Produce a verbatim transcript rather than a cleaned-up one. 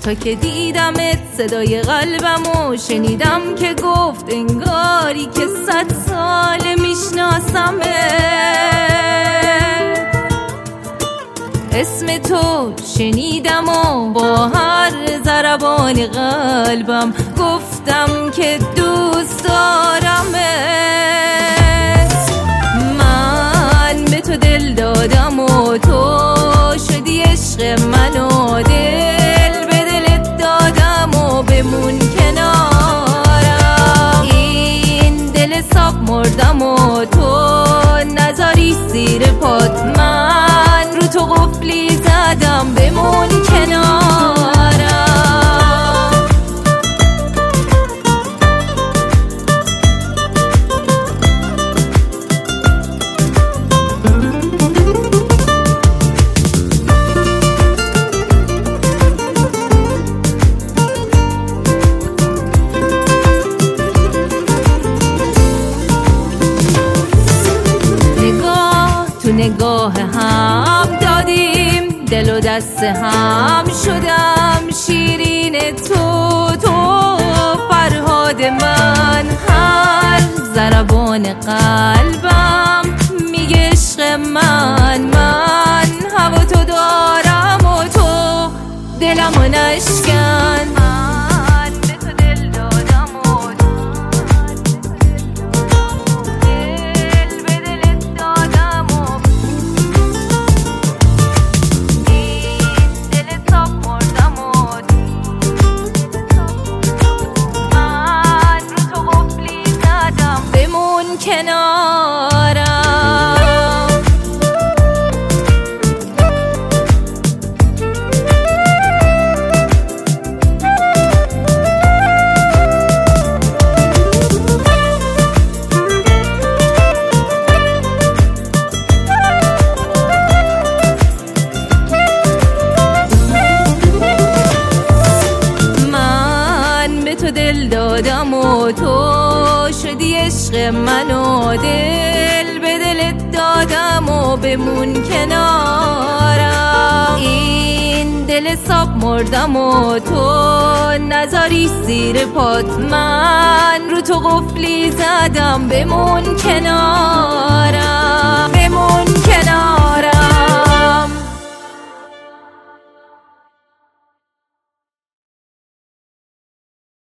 تا که دیدمت صدای قلبمو شنیدم که گفت انگاری که صد سال میشناسمت. اسم تو شنیدم و با هر ضربان قلبم گفتم که دوست دارمت. من به تو دل دادم و تو شدی عشق من و دل به دلت دادم و بمون کنارم. این دل صاف مردم و تو نذاری زیر پات، من رو تو قفلی زدم بمون کنارم. نگاه هم دادیم، دل و دست هم شدم، شیرین تو تو فرهاد من. هر ضربان قلبم میگه عشق من، من هوا تو دارم و تو دلمو نشکن. کنارم من به تو دل دادم و تو شدی عشق من و دل به دلت دادم و بمون کنارم. این دل صاف مردم و تو نذاری زیر پات، من رو تو قفلی زدم بمون کنارم.